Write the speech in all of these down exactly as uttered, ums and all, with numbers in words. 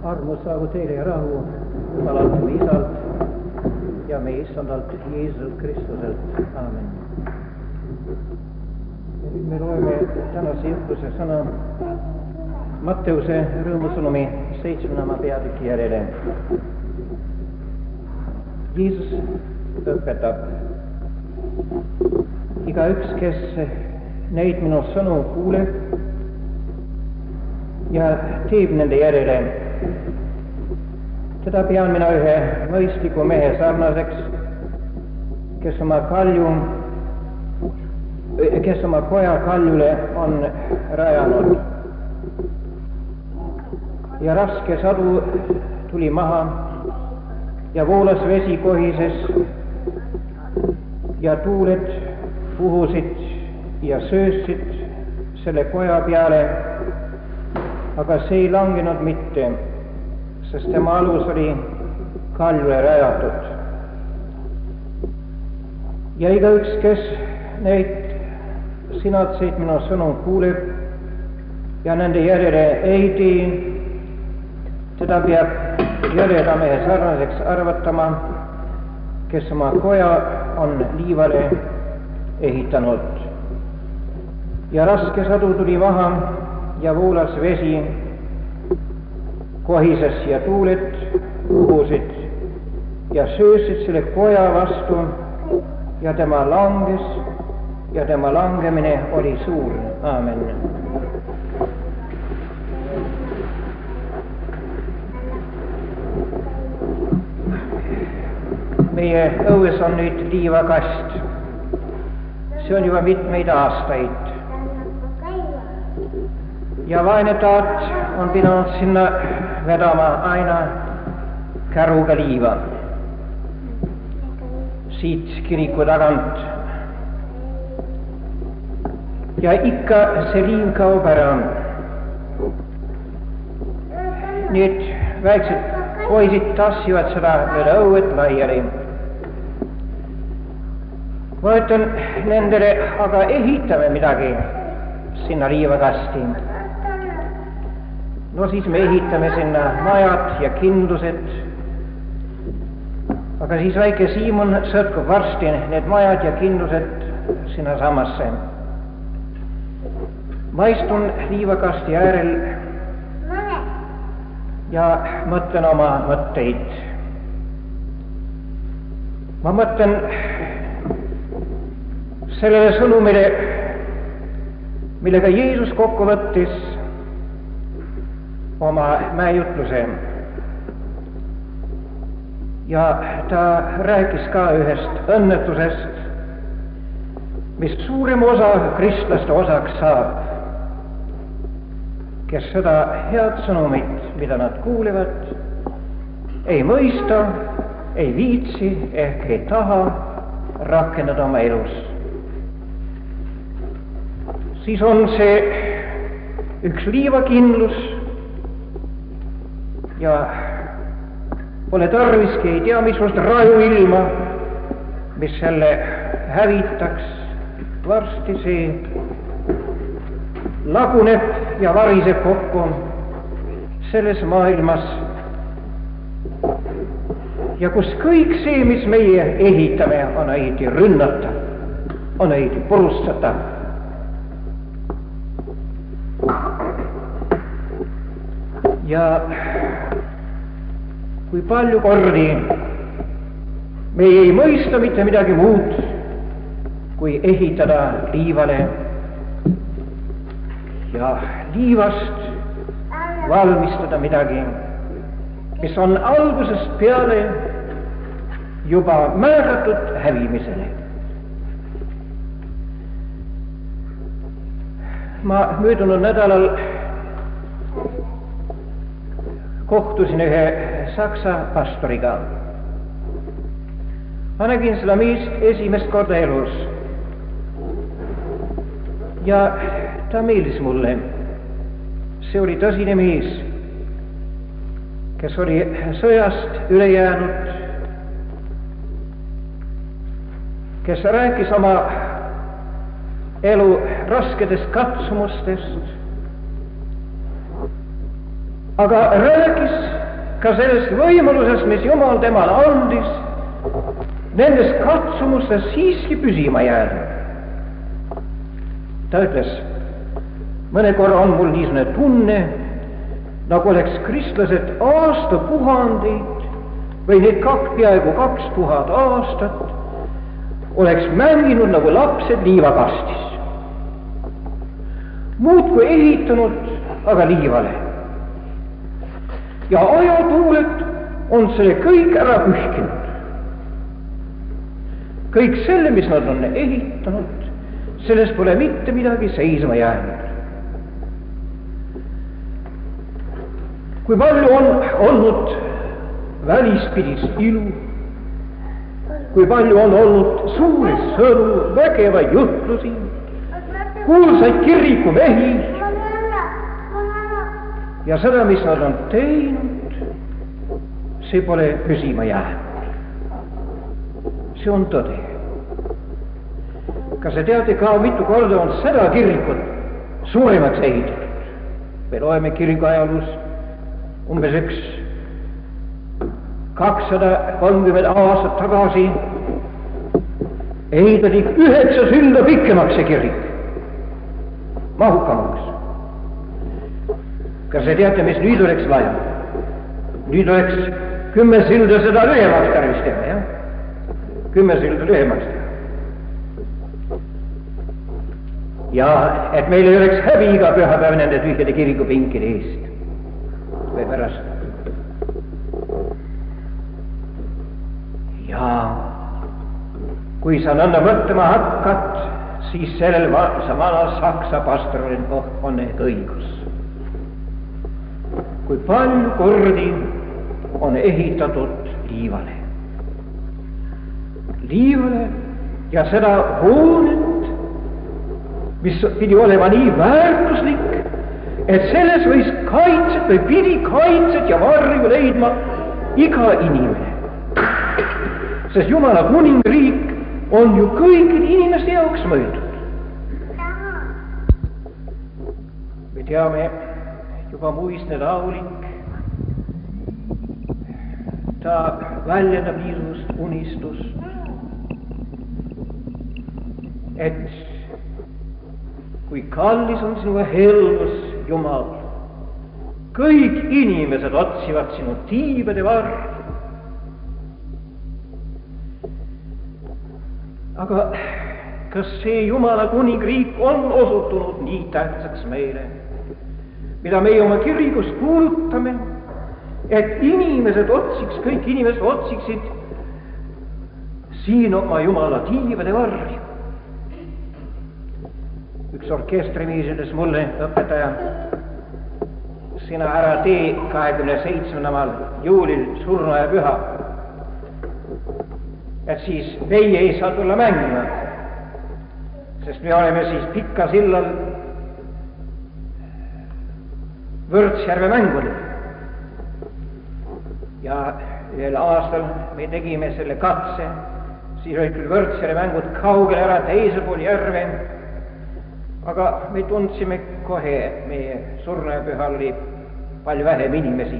Armo saagu teile ja rahu Jumalalt me Isalt ja meie Issandalt Jeesuselt Kristuselt. Aamen. Ja nüüd me loeme tänase jutluse sõna Matteuse rõõmusõnumi seitsmenda peatüki järele. Jeesus õpetab: igaüks, kes neid minu sõnu kuuleb ja teeb nende järele, teda pean mina ühe mõistliku mehe sarnaseks, kes oma kalju, kes oma koja kaljule on rajanud. Ja raske sadu tuli maha ja voolas vesi kohises ja tuuled puhusid ja söösid selle koja peale, aga see ei langenud mitte, sest tema alus oli kaljule rajatud. Ja igaüks, kes neid sinatseid minu sõnu kuuleb ja nende järele ei tee, teda peab jäleda mehe sarnaseks arvatama, kes oma koja on liivale ehitanud. Ja raske sadu tuli maha ja voolas vesi kohises ja tuuled puhusid ja söösid selle koja vastu ja tema langes ja tema langemine oli suur. Aamen. Meie õues on nüüd liivakast. See on juba mitmeid aastaid. Ja vaene taat on pidanud sinna vedama aina käruga liiva siit kiriku tagant. Ja ikka see liiv kaob ära. Need väiksed poisid tassivad seda mööda õuet laiali. Ma ütlen nendele, aga ehitame midagi sinna liivakasti. No siis me ehitame sinna majad ja kindlused, aga siis väike Siimon sõtkub varsti need majad ja kindlused sinna samasse. Ma istun liivakasti äärel ja mõtlen oma mõtteid. Ma mõtlen sellele sõnumile, millega Jeesus kokku võttis oma mäejutluse. Ja ta rääkis ka ühest õnnetusest, mis suurem osa kristlaste osaks saab, kes seda head sõnumit, mida nad kuulevad, ei mõista, ei viitsi ehk ei taha rakendada oma elus. Siis on see üks liivakindlus ja pole tarviski ei tea mismoodi raju ilma, mis selle hävitaks. Varsti see laguneb ja variseb kokku selles maailmas. Ja kus kõik see, mis meie ehitame, on õieti rünnata, on õieti purustada. Ja kui palju kordi meie ei mõista mitte midagi muud, kui ehitada liivale ja liivast valmistada midagi, mis on algusest peale juba määratud hävimisele. Ma möödunud nädalal kohtusin ühe saksa pastoriga. Ma nägin seda meest esimest korda elus ja ta meeldis mulle. See oli tõsine mees, kes oli sõjast üle jäänud, kes rääkis oma elu rasketest katsumustest aga rääkis ka sellest võimalusest, mis Jumal temale andis, nendest katsumustes siiski püsima jääda. Ta ütles, mõne korra on mul niisugune tunne, nagu oleks kristlased aastapuhandeid või need kaks, peaaegu kaks tuhat aastat oleks mänginud nagu lapsed liivakastis. Muudkui ehitanud, aga liivale. Ja ajatuuled on selle kõik ära pühkinud. Kõik selle, mis nad on ehitanud, sellest pole mitte midagi seisma jäänud. Kui palju on olnud välispidist ilu, kui palju on olnud suuri sõnu, vägevaid jutlusi, kuulsaid kirikumehi ja seda, mis nad on teinud, see pole püsima jäänud. See on tõde. Kas te teate ka, mitu korda on seda kirikut suuremaks ehitatud? Me loeme kiriku ajalus umbes üks kakssada kolmkümmend aastat tagasi ehitati üheksa silda pikemaks see kirik, mahukamaks. Kas te teate, mis nüüd oleks vaja? Nüüd oleks kümme silda seda lühemaks tarvis teha, jah? Kümme silda lühemaks teha. Ja et meil ei oleks häbi iga pühapäev nende tühjade kirikupinkide eest või pärast. Ja kui sa nõnda mõtlema hakkad, siis sellel vana saksa pastoril on õigus. Kui palju kordi on ehitatud liivale. Liivale ja seda hoonet, mis pidi olema nii väärtuslik, et selles võis kaitset või pidi kaitset ja varju leidma iga inimene. Sest Jumala kuningriik on ju kõikide inimeste jaoks mõeldud. Me teame juba muistne laulik, ta väljendab niisugust unistust, et kui kallis on sinu helgus, Jumal, kõik inimesed otsivad sinu tiibade varju. Aga kas see Jumala kuningriik on osutunud nii tähtsaks meile, mida meie oma kirikus kuulutame, et inimesed otsiks, kõik inimesed otsiksid siin oma Jumala tiibade varju? Üks orkestrimees ütles mulle, õpetaja, sina ära tee kahekümne seitsmendal juulil surnuaia püha, et siis meie ei saa tulla mängima, sest me oleme siis Pika sillal Võrtsjärve mängudel. Ja ühel aastal me tegime selle katse, siis olid küll Võrtsjärve mängud kaugel ära teisel pool järve, aga me tundsime kohe, et meie surnuaiapühal oli palju vähem inimesi.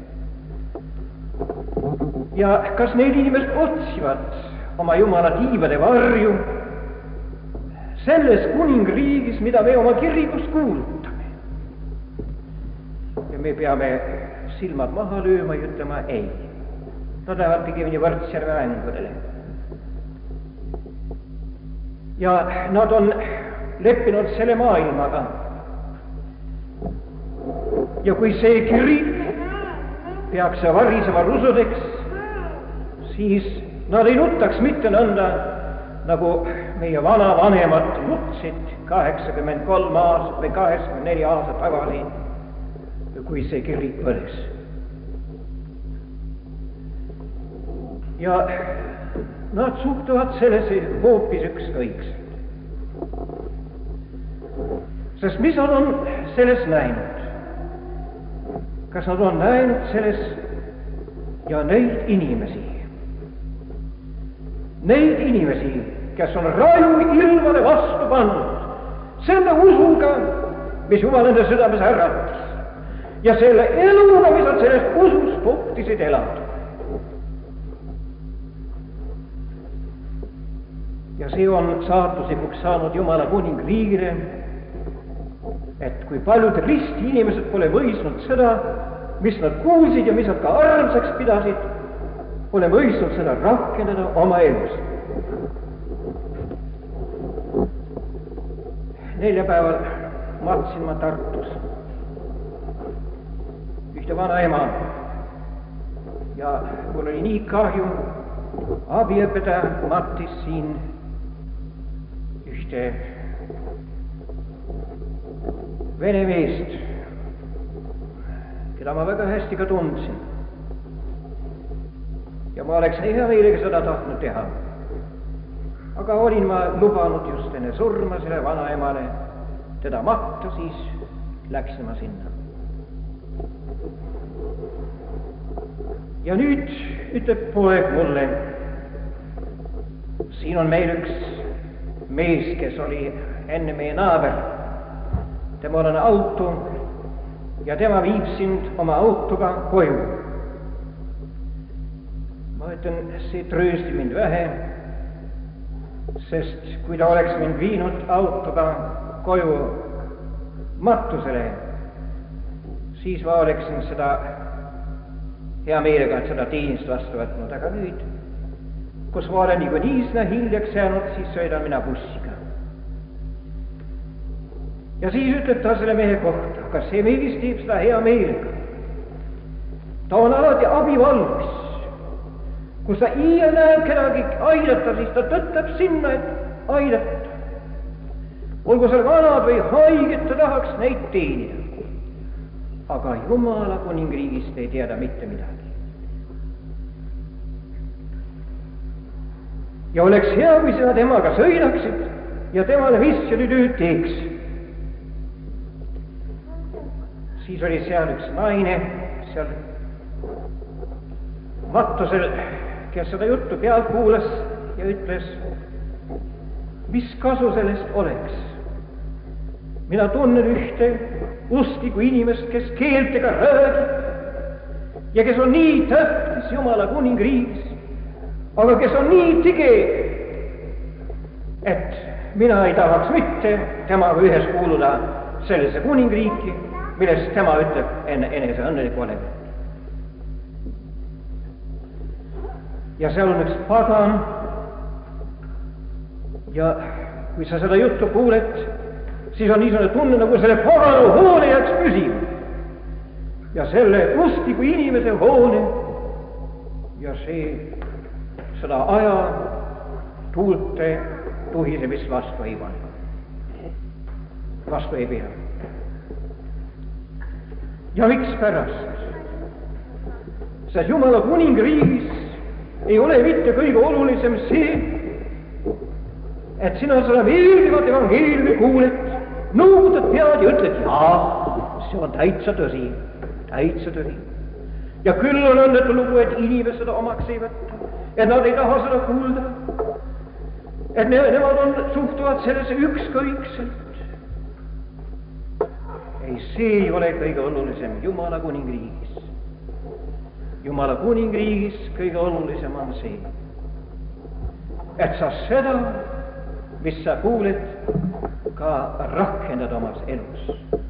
Ja kas need inimesed otsivad oma Jumala tiibade varju selles kuningriigis, mida me oma kirikus kuulutame? Ja me peame silmad maha lööma ja ütlema ei. Nad lähevad pigemini Võrtsjärve mängudele. Ja nad on leppinud selle maailmaga. Ja kui see kirik peaks varisema rusudeks, siis nad ei nutaks mitte nõnda, nagu meie vanavanemad nutsid kaheksakümmend kolm aastat või kaheksakümmend neli aastat tagasi, kui see kirik põles. Ja nad suhtuvad sellesse hoopis ükskõikselt. Sest mis nad on selles näinud? Kas nad on näinud selles ja neid inimesi, neid inimesi, kes on raju ilmale vastu pannud selle usuga, mis Jumal nende südames äratas, ja selle eluga, mis nad sellest usust tohtisid elada. Ja see on saatuslikuks saanud Jumala kuningriigile, et kui paljud risti inimesed pole mõistnud seda, mis nad kuulsid ja mis nad ka armsaks pidasid, pole mõistnud seda rakendada oma elus. Neljapäeval matsin ma Tartus ühte vana ema ja mul oli nii kahju, abiõpetaja mattis siin ühte vene meest, keda ma väga hästi ka tundsin. Ja ma oleks hea meelega seda tahtnud teha. Aga olin ma lubanud just enne surma selle vanaemale teda matta, siis läksin ma sinna. Ja nüüd ütleb poeg mulle, siin on meil üks mees, kes oli enne meie naaber. Temal on auto ja tema viib sind oma autoga koju. Ma ütlen, see tröösti mind vähe, sest kui ta oleks mind viinud autoga koju matusele, siis ma oleksin seda hea meelega, et seda teenist vastu võtnud, aga nüüd, kus ma olen nagu niisna hiljaks jäänud, siis sõidan mina bussiga. Ja siis ütleb ta selle mehe kohta, kas see mees teeb seda hea meelega. Ta on alati abivalmis. Kus ta iial näeb kedagi aidata, siis ta tõttab sinna, et aidata. Olgu seal vanad või haiged, ta tahaks neid teenida. Aga Jumala kuningriigist ei teada mitte midagi. Ja oleks hea, kui sina temaga sõidaksid ja temale missioonitööd teeks. Siis oli seal üks naine, seal matusel, kes seda juttu pealt kuulas ja ütles, mis kasu sellest oleks. Mina tunnen ühte usklikku inimest, kes keeltega räägib ja kes on nii tähtis Jumala kuningriigis, aga kes on nii tige, et mina ei tahaks mitte temaga ühes kuuluda sellise kuningriiki, millest tema ütleb enne enese õnnelik olema. Ja seal on üks pagan ja kui sa seda juttu kuuled, siis on niisugune tunne, nagu selle paganu hoone jääks püsima. Ja selle uskliku inimese hoone ja see seda aja tuulte tuhisemist vastu ei pane. Vastu ei pea. Ja miks pärast? Sest Jumala kuningriigis ei ole mitte kõige olulisem see, et sina seda meeldivat evangeeliumi kuuled, nõudad pead ja ütled, jaa, see on täitsa tõsi, täitsa tõsi. Ja küll on õnnetu lugu, et inimesed seda omaks ei võtta, et nad ei taha seda kuulda, et ne, nemad on, suhtuvad sellesse ükskõikselt. Ei, see ei ole kõige olulisem Jumala kuningriigis. Jumala kuningriigis kõige olulisem on see, et sa seda, mis sa kuuled, ka rakendad omas elus.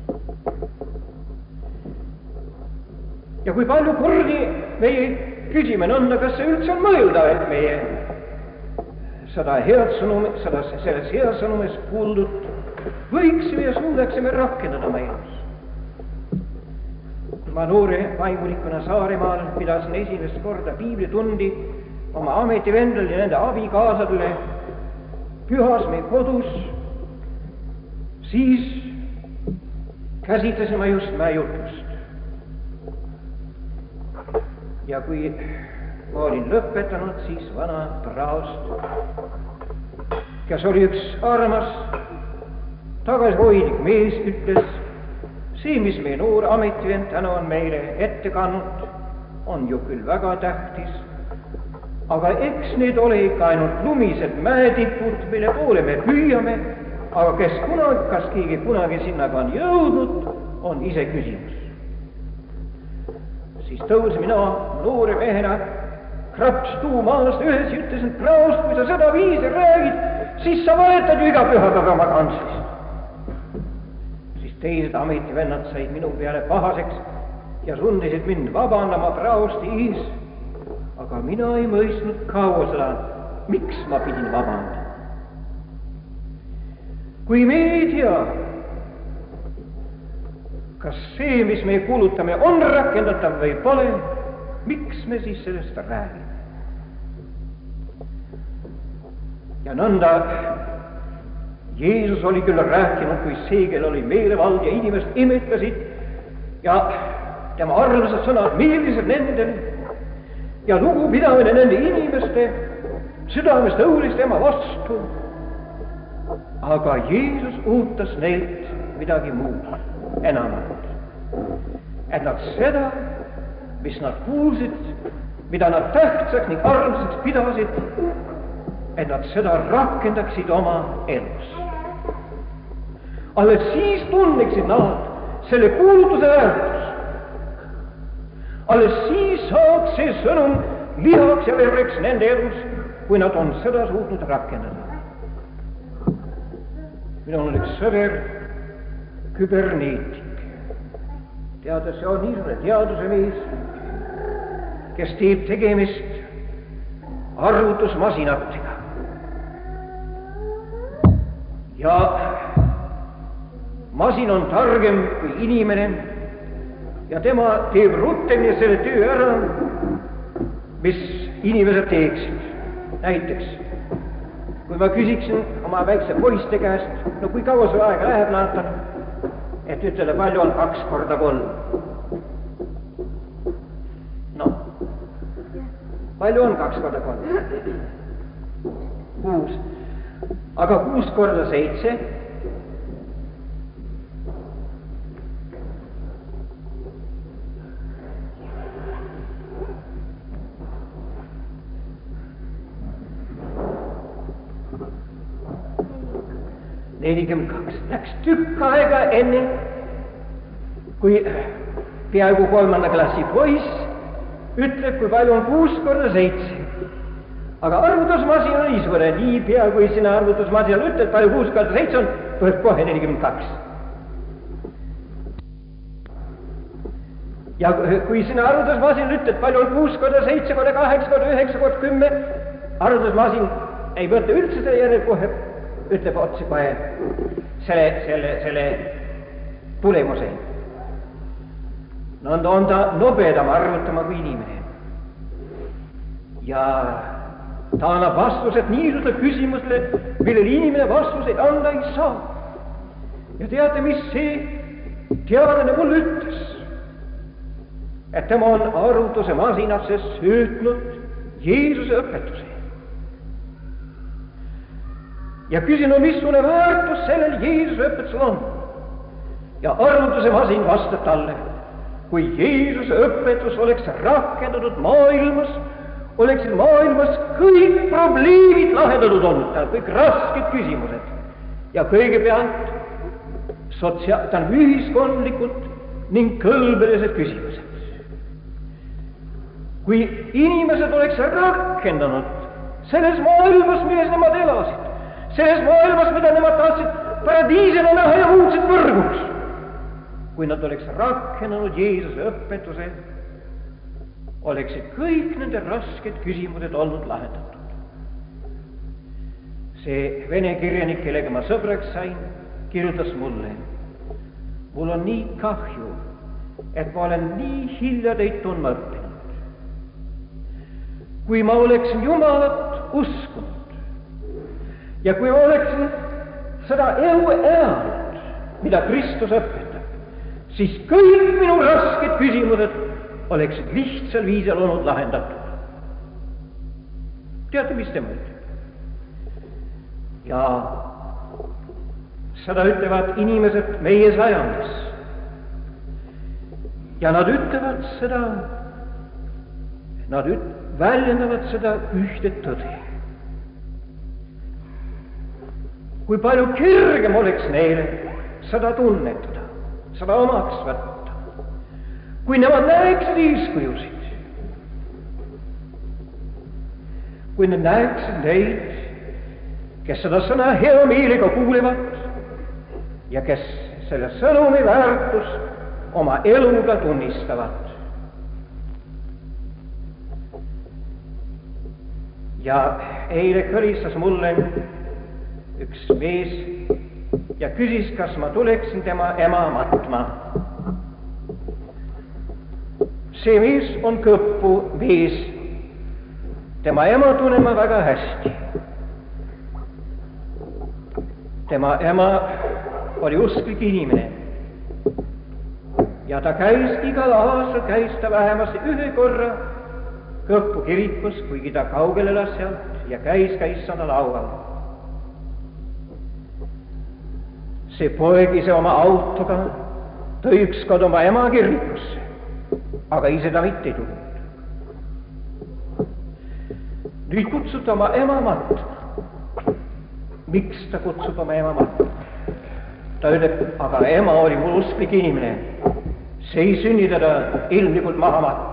Ja kui palju kordi meie küsime nõnda, kas see üldse on mõeldav, et meie seda head sõnumit, seda, selles heas sõnumis kuuldud võiksime ja suudaksime rakendada oma elus. Ma noore vaimulikuna Saaremaal pidasin esimest korda piiblitundi oma ametivendel ja nende abikaasadele pühas meie kodus, siis käsitlesime just mäejutust. Ja kui ma olin lõpetanud, siis vana praost, kes oli üks armas, tagasihoidlik mees, ütles, see, mis meie noor ametivend täna on meile ette kandnud, on ju küll väga tähtis, aga eks need ole ikka ainult lumised mäetipud, mille poole me püüame, aga kes kunagi, kas keegi kunagi sinna on jõudnud, on ise küsimus. siis tõusin mina noore mehena, kraps tuumaast ühes ja ütlesin, et praost, kui sa seda viisi räägid, siis sa valetad ju iga pühapäeva oma kantslis. Siis teised ametivennad said minu peale pahaseks ja sundisid mind vabandama praosti ees, aga mina ei mõistnud kaua seda, miks ma pidin vabandama. Kui me ei tea, kas see, mis me kuulutame, on rakendatav või pole, miks me siis sellest räägime? Ja nõnda Jeesus oli küll rääkinud, kui see, kel oli meelevald ja inimest imetlesid ja tema armsad sõnad meeldisid nendele ja lugupidamine nende inimeste südamest õulis tema vastu. Aga Jeesus ootas neilt midagi muud, enamat. Et nad seda, mis nad kuulsid, mida nad tähtsaks ning armsaks pidasid, et nad seda rakendaksid oma elus. Alles siis tunneksid nad selle kuulutuse väärtus. Alles siis saaks see sõnum lihaks ja verreks nende elus, kui nad on seda suutnud rakendada. Minul on üks sõber, küberneetik. Teades, see on niisugune teaduse mees, kes teeb tegemist arvutusmasinatega. Ja masin on targem kui inimene ja tema teeb rutemini selle töö ära, mis inimesed teeksid. Näiteks, kui ma küsiksin oma väikse poiste käest, no kui kaua sul aega läheb, naatan, et ütlele, palju on kaks korda kolm. No, palju on kaks korda kolm? Kuus. Aga kuus korda seitse? nelikümmend kaks. Läks tükk aega enne, kui peaaegu kolmanda klassi poiss ütleb, kui palju on kuus korda seitse. Aga arvutusmasin on niisugune, nii pea kui sina arvutusmasinal ütled, palju kuus korda seitse on, tuleb kohe nelikümmend kaks. Ja kui sina arvutusmasinal ütled, palju on kuus korda seitse, korda kaheksa, korda üheksa, korda kümme, arvutusmasin ei mõtle üldse selle järel kohe, ütleb otse kohe selle, selle, selle tulemuse. No on ta nobedam arvutama kui inimene. Ja ta annab vastused niisugusele küsimusele, millele inimene vastuseid anda ei saa. Ja teate, mis see teadlane mulle ütles? Et tema on arvutuse masinasse söötnud Jeesuse õpetuse. Ja küsin, no missugune väärtus sellel Jeesuse õpetusel on? Ja arvutuse masin vastab talle, kui Jeesuse õpetus oleks rakendatud maailmas, oleksid maailmas kõik probleemid lahendatud olnud, kõik rasked küsimused ja kõigepealt sotsia-, tähendab ühiskondlikud ning kõlbelised küsimused. Kui inimesed oleks rakendanud selles maailmas, milles nemad elasid, selles maailmas, mida nemad tahtsid paradiisina näha ja muutsid võrguks, kui nad oleks rakendanud Jeesuse õpetuse, oleksid kõik nende rasked küsimused olnud lahendatud. See vene kirjanik, kellega ma sõbraks sain, kirjutas mulle, mul on nii kahju, et ma olen nii hilja teid tundma õppinud. Kui ma oleksin Jumalat uskunud ja kui ma oleksin seda elu elanud, mida Kristus õpetab, siis kõik minu rasked küsimused oleksid lihtsal viisel olnud lahendatud. Teate, mis tema ütleb? Ja seda ütlevad inimesed meie sajandis. Ja nad ütlevad seda, nad üt- väljendavad seda ühte tõde. Kui palju kergem oleks neile seda tunnetada, seda omaks võtta, kui nemad näeksid eeskujusid, kui nad näeksid neid, kes seda sõna hea meelega kuulevad ja kes selle sõnumi väärtust oma eluga tunnistavad. Ja eile kõlistas mulle üks mees ja küsis, kas ma tuleksin tema ema matma. See mees on Kõppu mees. Tema ema tunnen ma väga hästi. Tema ema oli usklik inimene. Ja ta käis igal aastal, käis ta vähemasti ühe korra Kõppu kirikus, kuigi ta kaugel elas sealt, ja käis ka issanda laual. See poeg ise oma autoga tõi ükskord oma ema kirikusse, aga ise ta mitte ei tulnud. Nüüd kutsub ta oma ema matma. Miks ta kutsub oma ema matma? Ta ütleb, aga ema oli mul usklik inimene. See ei sünni teda ilmlikult maha matta.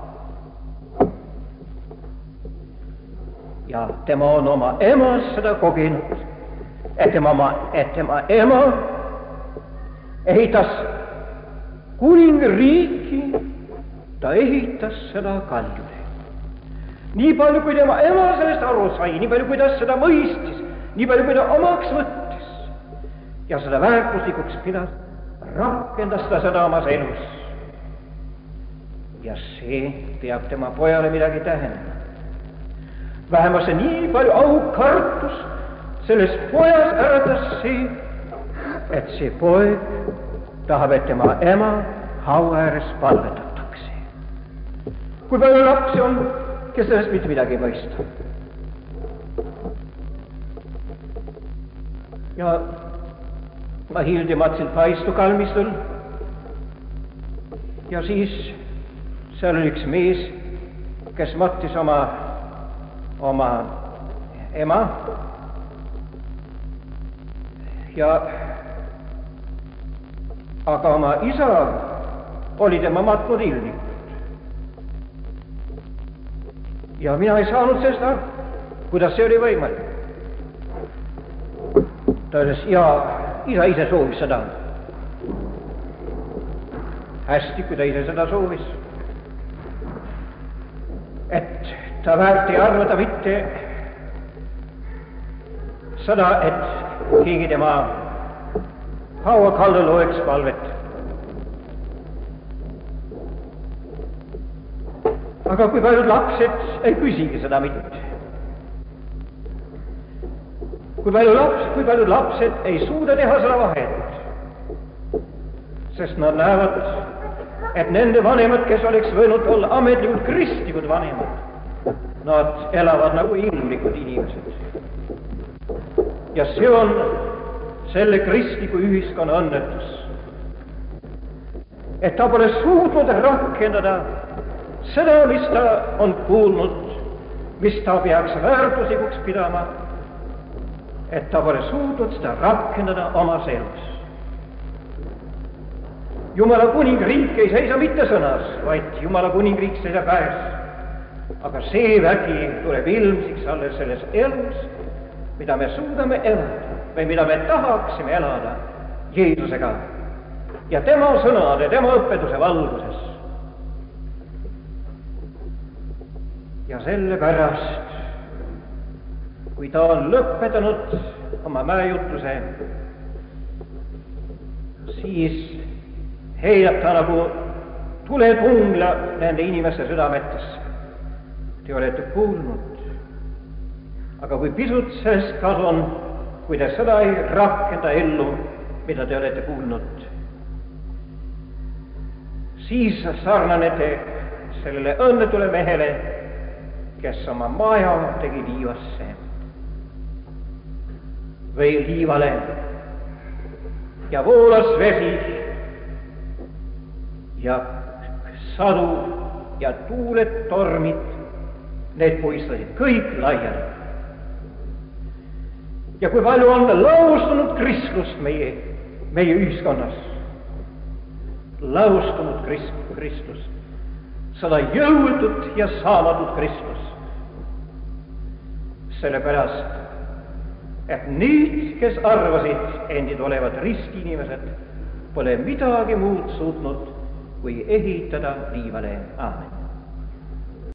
Ja tema on oma emas seda kogenud, et tema, et tema ema ehitas kuningriiki, ta ehitas seda kaljule. Nii palju, kui tema ema sellest aru sai, nii palju, kui ta seda mõistis, nii palju, kui ta omaks võttis ja seda väärtuslikuks pidas, rakendas ta seda omas elus. Ja see peab tema pojale midagi tähendama. Vähemalt see nii palju aukartus selles pojas äratas see, et see poeg tahab, et tema ema haua ääres palvetatakse. Kui palju lapsi on, kes sellest mitte midagi ei mõista. Ja ma hiljem matsin Paistu kalmistul ja siis seal oli üks mees, kes mattis oma oma ema ja aga oma isa oli tema matnud ilmikult. Ja mina ei saanud sellest aru, kuidas see oli võimalik. Ta ütles, ja isa ise soovis seda. Hästi, kui ta ise seda soovis. Et ta väärt ei arvata mitte seda, et keegi tema haua kallal loeks palvet. Aga kui paljud lapsed ei küsigi seda mitte. Kui paljud lapsed, kui paljud lapsed ei suuda teha seda vahet, sest nad näevad, et nende vanemad, kes oleks võinud olla ametlikud kristlikud vanemad, nad elavad nagu ilmlikud inimesed. Ja see on selle kristliku ühiskonna õnnetus, et ta pole suutnud rakendada seda, mis ta on kuulnud, mis ta peaks väärtuslikuks pidama, et ta pole suutnud seda rakendada omas elus. Jumala kuningriik ei seisa mitte sõnas, vaid Jumala kuningriik seisab käes. Aga see vägi tuleb ilmsiks alles selles elus, mida me suudame elada või mida me tahaksime elada Jeesusega ja tema sõnade, tema õpetuse valguses. Ja sellepärast, kui ta on lõpetanud oma mäejutluse, siis heidab ta nagu tulepungla nende inimeste südametesse. Te olete kuulnud, aga kui pisut sellest kasu on, kui te seda ei rakenda ellu, mida te olete kuulnud, siis sarnanete sellele õnnetule mehele, kes oma maja tegi liivasse või liivale ja voolas vesi ja sadu ja tuuled, tormid, need puistasid kõik laiali. Ja kui palju on laustunud kristlust meie, meie ühiskonnas, laustunud Krist-, Kristus, seda jõudnud ja saamatut Kristus. Sellepärast, et need, kes arvasid endid olevat ristiinimesed, pole midagi muud suutnud, kui ehitada liivale. Aamen.